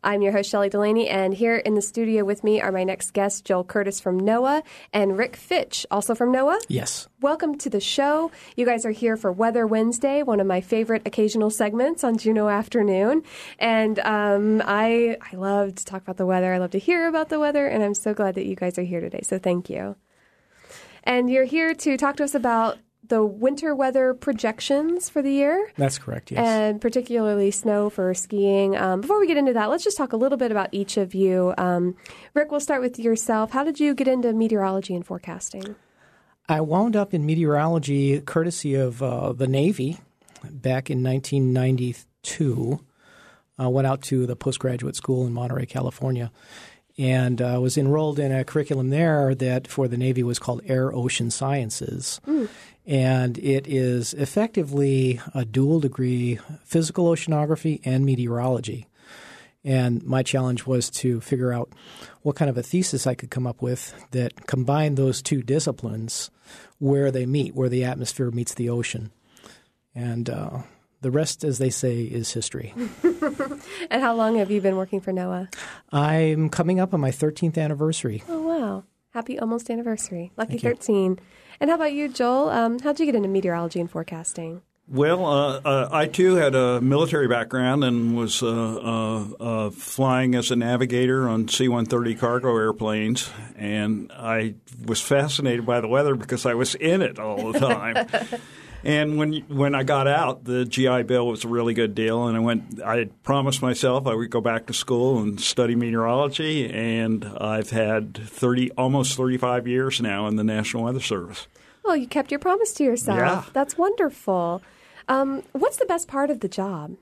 I'm your host, Shelley Delaney, and here in the studio with me are my next guests, Joel Curtis from NOAA and Rick Fitch, also from NOAA. Yes. Welcome to the show. You guys are here for Weather Wednesday, one of my favorite occasional segments on Juneau Afternoon. And I love to talk about the weather. I love to hear about the weather, and I'm so glad that you guys are here today. So thank you. And you're here to talk to us about the winter weather projections for the year. That's correct, yes. And particularly snow for skiing. Before we get into that, let's just talk a little bit about each of you. Rick, we'll start with yourself. How did you get into meteorology and forecasting? I wound up in meteorology courtesy of the Navy back in 1992. I went out to the postgraduate school in Monterey, California, and was enrolled in a curriculum there that for the Navy was called Air Ocean Sciences. And it is effectively a dual degree physical oceanography and meteorology. And my challenge was to figure out what kind of a thesis I could come up with that combined those two disciplines where they meet, where the atmosphere meets the ocean. And the rest, as they say, is history. And how long have you been working for NOAA? I'm coming up on my 13th anniversary. Oh, wow. Happy almost anniversary. Lucky Thank you. 13. And how about you, Joel? How'd you get into meteorology and forecasting? Well, I too had a military background and was flying as a navigator on C-130 cargo airplanes, and I was fascinated by the weather because I was in it all the time. And when I got out, the GI Bill was a really good deal, and I had promised myself I would go back to school and study meteorology, and I've had almost 35 years now in the National Weather Service. Oh, you kept your promise to yourself. Yeah. That's wonderful. What's the best part of the job?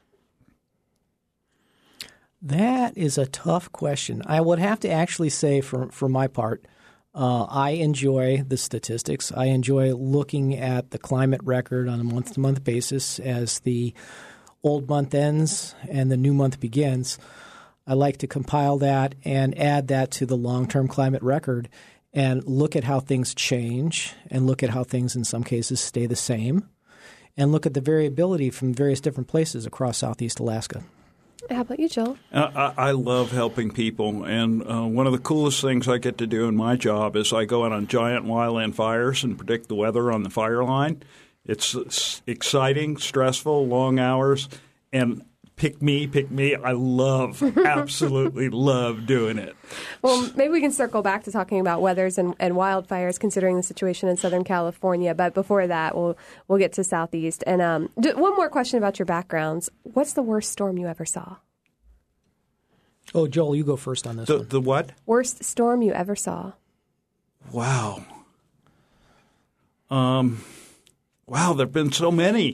That is a tough question. I would have to actually say for my part, I enjoy the statistics. I enjoy looking at the climate record on a month-to-month basis as the old month ends and the new month begins. I like to compile that and add that to the long-term climate record and look at how things change and look at how things in some cases stay the same and look at the variability from various different places across Southeast Alaska. How about you, Joel? I love helping people, and one of the coolest things I get to do in my job is I go out on giant wildland fires and predict the weather on the fire line. It's exciting, stressful, long hours, and pick me. I absolutely love doing it. Well, maybe we can circle back to talking about weathers and wildfires, considering the situation in Southern California. But before that, we'll get to Southeast. And one more question about your backgrounds. What's the worst storm you ever saw? Oh, Joel, you go first on this one. The what? Worst storm you ever saw? Wow. Wow, there have been so many.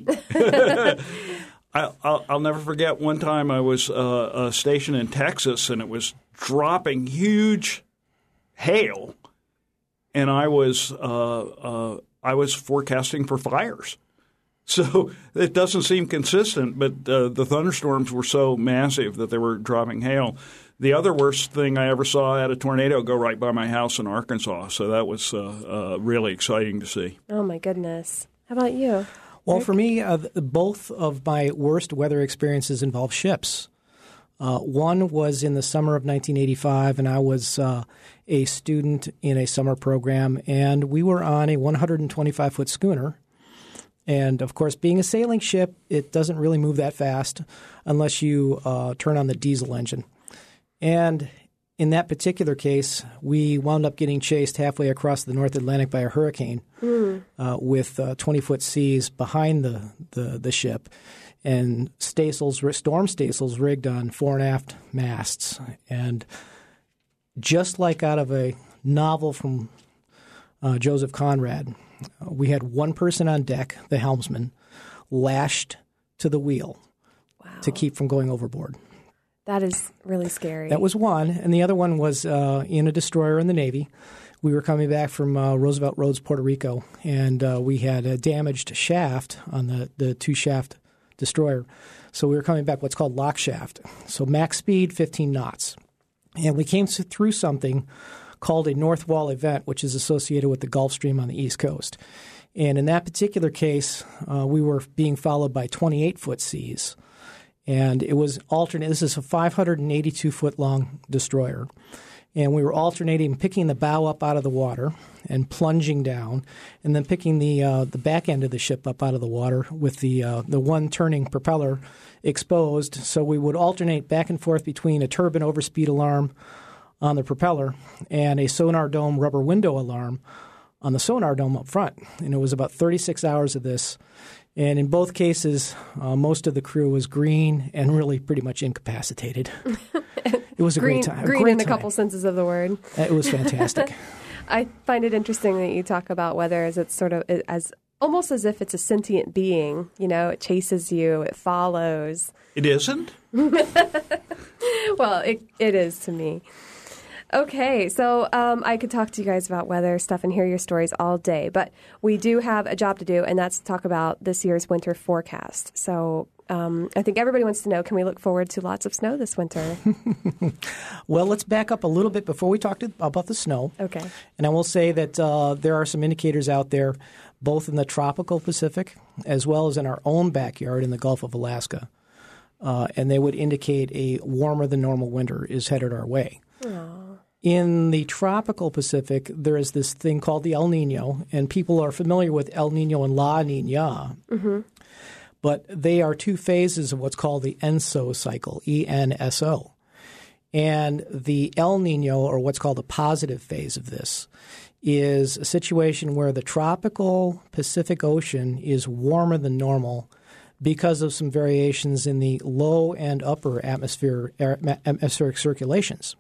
I'll never forget one time I was stationed in Texas, and it was dropping huge hail, and I was forecasting for fires. So it doesn't seem consistent, but the thunderstorms were so massive that they were dropping hail. The other worst thing I ever saw, I had a tornado go right by my house in Arkansas, so that was really exciting to see. Oh, my goodness. How about you? Well, for me, both of my worst weather experiences involve ships. One was in the summer of 1985, and I was a student in a summer program, and we were on a 125-foot schooner. And, of course, being a sailing ship, it doesn't really move that fast unless you turn on the diesel engine. And in that particular case, we wound up getting chased halfway across the North Atlantic by a hurricane with 20-foot seas behind the ship and storm staysails rigged on fore and aft masts. And just like out of a novel from Joseph Conrad, we had one person on deck, the helmsman, lashed to the wheel to keep from going overboard. That is really scary. That was one. And the other one was in a destroyer in the Navy. We were coming back from Roosevelt Roads, Puerto Rico, and we had a damaged shaft on the two-shaft destroyer. So we were coming back what's called lock shaft. So max speed, 15 knots. And we came through something called a North Wall event, which is associated with the Gulf Stream on the East Coast. And in that particular case, we were being followed by 28-foot seas. And it was alternate. This is a 582-foot-long destroyer. And we were alternating picking the bow up out of the water and plunging down, and then picking the back end of the ship up out of the water with the one turning propeller exposed. So we would alternate back and forth between a turbine overspeed alarm on the propeller and a sonar dome rubber window alarm on the sonar dome up front. And it was about 36 hours of this. And in both cases, most of the crew was green and really pretty much incapacitated. It was a great time. Green in a couple senses of the word. It was fantastic. I find it interesting that you talk about weather as it's sort of as almost as if it's a sentient being. You know, it chases you, it follows. It isn't? Well, it is to me. Okay, so I could talk to you guys about weather stuff and hear your stories all day, but we do have a job to do, and that's to talk about this year's winter forecast. So I think everybody wants to know, can we look forward to lots of snow this winter? Well, let's back up a little bit before we talk about the snow. Okay. And I will say that there are some indicators out there, both in the tropical Pacific as well as in our own backyard in the Gulf of Alaska, and they would indicate a warmer than normal winter is headed our way. Aww. In the tropical Pacific, there is this thing called the El Nino, and people are familiar with El Nino and La Nina. Mm-hmm. But they are two phases of what's called the ENSO cycle, E-N-S-O. And the El Nino, or what's called the positive phase of this, is a situation where the tropical Pacific Ocean is warmer than normal because of some variations in the low and upper atmospheric circulations.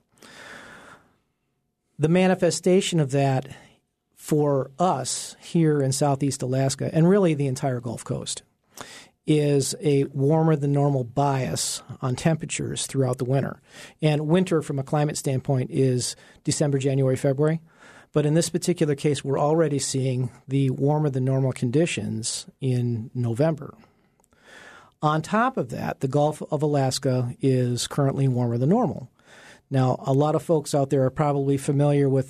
The manifestation of that for us here in southeast Alaska, and really the entire Gulf Coast, is a warmer than normal bias on temperatures throughout the winter. And winter, from a climate standpoint, is December, January, February. But in this particular case, we're already seeing the warmer than normal conditions in November. On top of that, the Gulf of Alaska is currently warmer than normal. Now, a lot of folks out there are probably familiar with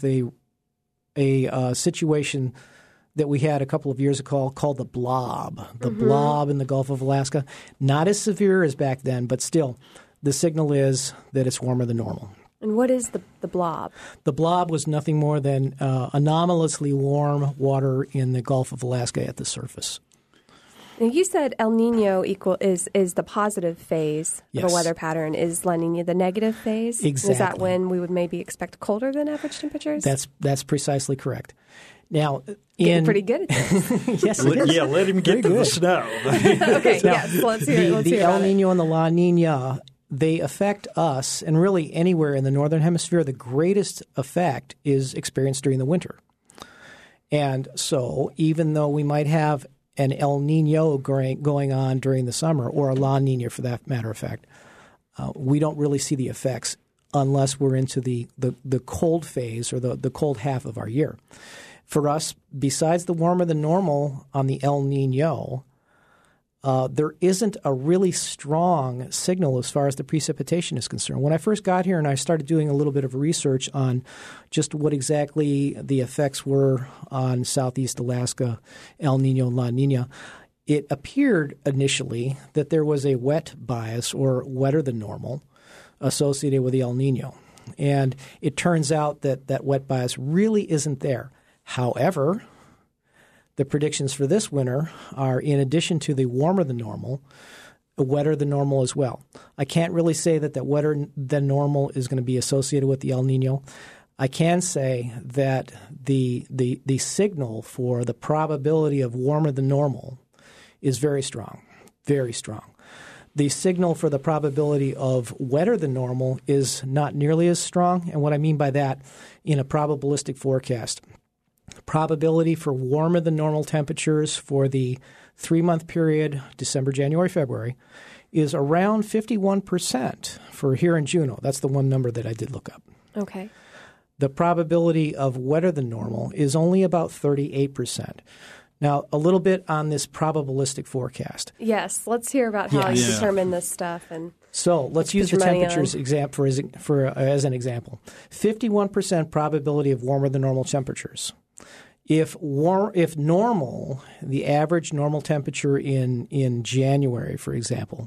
a situation that we had a couple of years ago called the blob. The blob in the Gulf of Alaska. Not as severe as back then, but still, the signal is that it's warmer than normal. And what is the blob? The blob was nothing more than anomalously warm water in the Gulf of Alaska at the surface. Now, you said El Nino is the positive phase of a weather pattern. Is La Nina the negative phase? Exactly. Is that when we would maybe expect colder than average temperatures? That's precisely correct. Now, getting pretty good at this. Yes, yeah, let him get to the snow. Okay, yes, let's hear the El Nino and the La Nina, they affect us, and really anywhere in the northern hemisphere. The greatest effect is experienced during the winter. And so even though we might have an El Nino going on during the summer, or a La Nina for that matter of fact, we don't really see the effects unless we're into the cold phase or the cold half of our year. For us, besides the warmer than normal on the El Nino, there isn't a really strong signal as far as the precipitation is concerned. When I first got here and I started doing a little bit of research on just what exactly the effects were on southeast Alaska, El Nino and La Nina, it appeared initially that there was a wet bias or wetter than normal associated with the El Nino. And it turns out that that wet bias really isn't there. However, the predictions for this winter are, in addition to the warmer than normal, wetter than normal as well. I can't really say that wetter than normal is going to be associated with the El Nino. I can say that the signal for the probability of warmer than normal is very strong, very strong. The signal for the probability of wetter than normal is not nearly as strong. And what I mean by that, in a probabilistic forecast, probability for warmer than normal temperatures for the 3-month period, December, January, February, is around 51% for here in Juneau. That's the one number that I did look up. Okay. The probability of wetter than normal is only about 38%. Now, a little bit on this probabilistic forecast. Yes, let's hear about how you determine this stuff. And so let's use the temperatures as an example. 51% probability of warmer than normal temperatures. If normal, the average normal temperature in January, for example,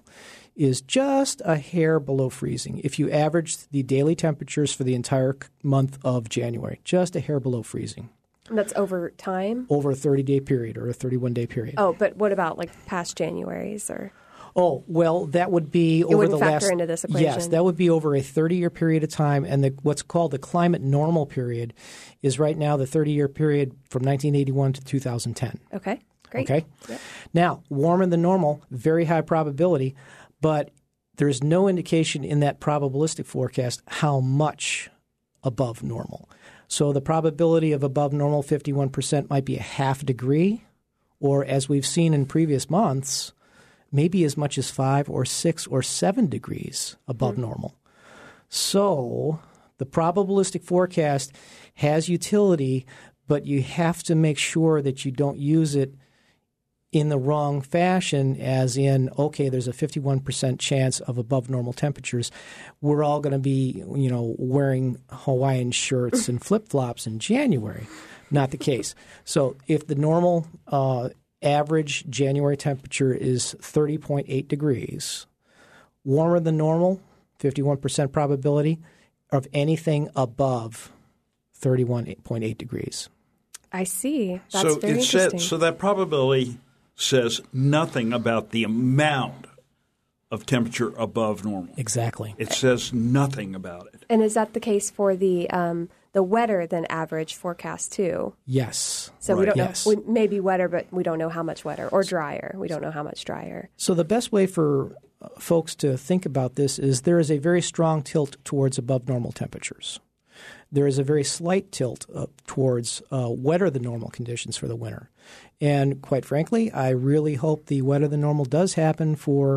is just a hair below freezing. If you average the daily temperatures for the entire month of January, just a hair below freezing. And that's over time? Over a 30-day period or a 31-day period. Oh, but what about like past Januaries or? Oh, well, that would be over the last... It wouldn't factor into this equation? Yes, that would be over a 30-year period of time. And what's called the climate normal period is right now the 30-year period from 1981 to 2010. Okay, great. Okay? Yep. Now, warmer than normal, very high probability, but there's no indication in that probabilistic forecast how much above normal. So the probability of above normal, 51%, might be a half degree, or as we've seen in previous months, maybe as much as 5 or 6 or 7 degrees above normal. So the probabilistic forecast has utility, but you have to make sure that you don't use it in the wrong fashion, as in, okay, there's a 51% chance of above normal temperatures. We're all going to be, wearing Hawaiian shirts and flip-flops in January. Not the case. So if the normal average January temperature is 30.8 degrees, warmer than normal, 51% probability of anything above 31.8 degrees. I see. That's very interesting. So that probability says nothing about the amount of temperature above normal. Exactly. It says nothing about it. And is that the case for the wetter than average forecast too? Yes. So we don't know. Yes. We may be wetter, but we don't know how much wetter, or drier. We don't know how much drier. So the best way for folks to think about this is there is a very strong tilt towards above normal temperatures. There is a very slight tilt towards wetter than normal conditions for the winter. And quite frankly, I really hope the wetter than normal does happen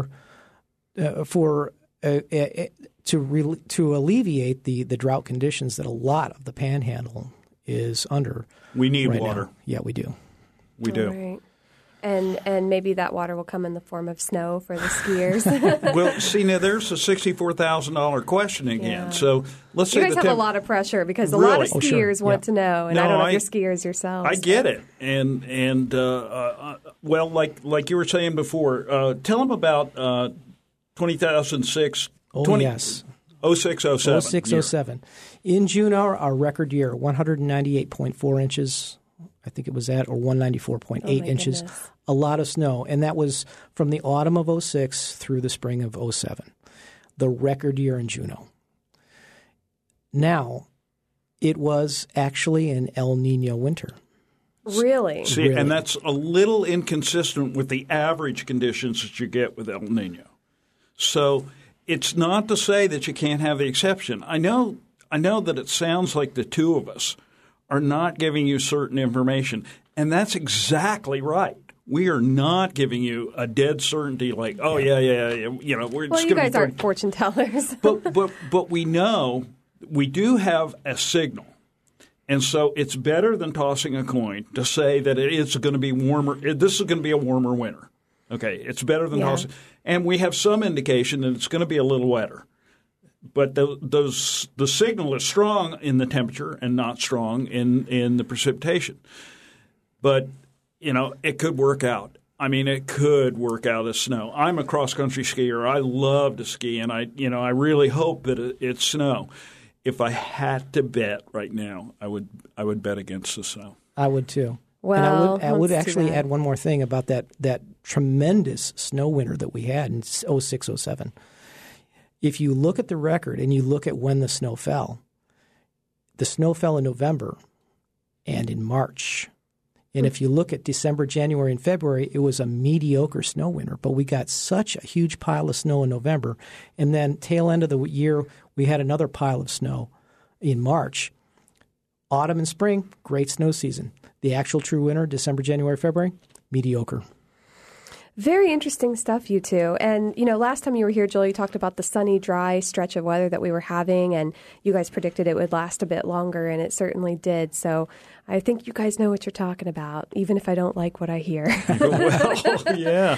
to alleviate the drought conditions that a lot of the Panhandle is under. We need right water. Now. Yeah, we do. We do. Right. And maybe that water will come in the form of snow for the skiers. Well, see, now there's a $64,000 question again. Yeah. So let's say you guys have a lot of pressure because a lot of skiers want to know, and I don't know if you're skiers yourselves. I get it, and well, like you were saying before, tell them about 2006. Oh, yes. 06, 07. 07. In June, our record year, 198.4 inches. I think it was at, or 194.8 inches. Goodness. A lot of snow. And that was from the autumn of 06 through the spring of 07, the record year in Juneau. Now, it was actually an El Nino winter. Really? See, Really. and that's a little inconsistent with the average conditions that you get with El Nino. So it's not to say that you can't have the exception. I know that it sounds like the two of us are not giving you certain information, and that's exactly right. We are not giving you a dead certainty like, oh, yeah. We're Well, you guys aren't fortune tellers. but we know we do have a signal. And so it's better than tossing a coin to say that it's going to be warmer. This is going to be a warmer winter. Okay, it's better than tossing. And we have some indication that it's going to be a little wetter. But the signal is strong in the temperature and not strong in the precipitation. But, it could work out. I mean, it could work out as snow. I'm a cross-country skier. I love to ski, and I really hope that it's snow. If I had to bet right now, I would bet against the snow. I would too. Well, and I would actually add one more thing about that tremendous snow winter that we had in 06, 07. If you look at the record and you look at when the snow fell in November and in March. And if you look at December, January, and February, it was a mediocre snow winter. But we got such a huge pile of snow in November. And then tail end of the year, we had another pile of snow in March. Autumn and spring, great snow season. The actual true winter, December, January, February, mediocre. Very interesting stuff, you two. And, last time you were here, Jill, you talked about the sunny, dry stretch of weather that we were having, and you guys predicted it would last a bit longer, and it certainly did. So I think you guys know what you're talking about, even if I don't like what I hear. Well, yeah.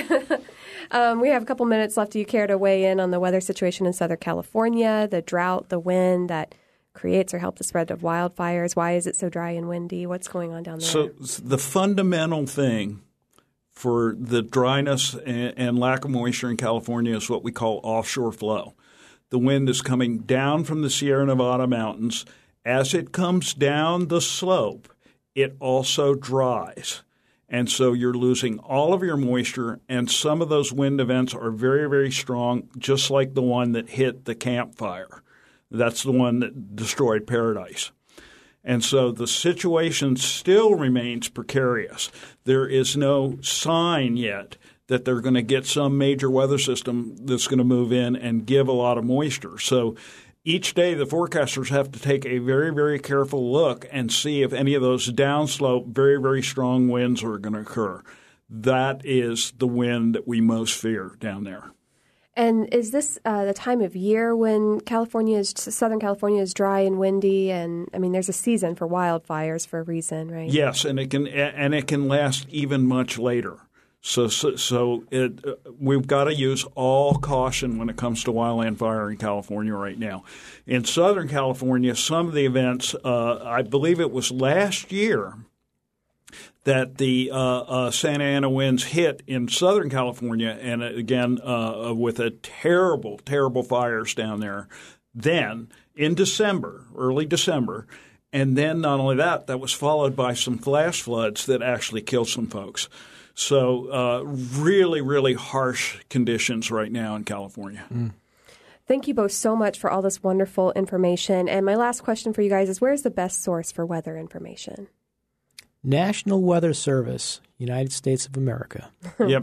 We have a couple minutes left. Do you care to weigh in on the weather situation in Southern California, the drought, the wind that creates or helps the spread of wildfires? Why is it so dry and windy? What's going on down there? So the fundamental thing for the dryness and lack of moisture in California is what we call offshore flow. The wind is coming down from the Sierra Nevada mountains. As it comes down the slope, it also dries. And so you're losing all of your moisture, and some of those wind events are very, very strong, just like the one that hit the Camp Fire. That's the one that destroyed Paradise. And so the situation still remains precarious. There is no sign yet that they're going to get some major weather system that's going to move in and give a lot of moisture. So each day the forecasters have to take a very, very careful look and see if any of those downslope, very, very strong winds are going to occur. That is the wind that we most fear down there. And is this the time of year when Southern California is dry and windy? And I mean, there's a season for wildfires for a reason, right? Yes, and it can last even much later. So we've got to use all caution when it comes to wildland fire in California right now. In Southern California, some of the events, I believe it was last year, that the Santa Ana winds hit in Southern California, and again with a terrible, terrible fires down there. Then in December, early December, and then not only that, that was followed by some flash floods that actually killed some folks. So really, really harsh conditions right now in California. Mm. Thank you both so much for all this wonderful information. And my last question for you guys is, where's the best source for weather information? National Weather Service, United States of America. Yep,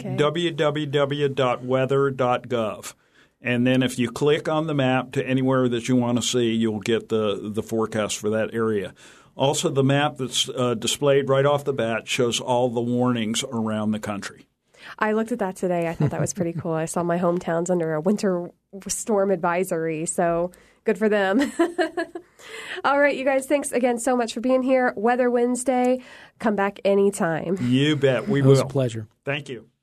www.weather.gov. And then if you click on the map to anywhere that you want to see, you'll get the forecast for that area. Also, the map that's displayed right off the bat shows all the warnings around the country. I looked at that today. I thought that was pretty cool. I saw my hometowns under a winter storm advisory, so good for them. All right, you guys, thanks again so much for being here. Weather Wednesday. Come back anytime. You bet. We will. will. It was a pleasure. Thank you.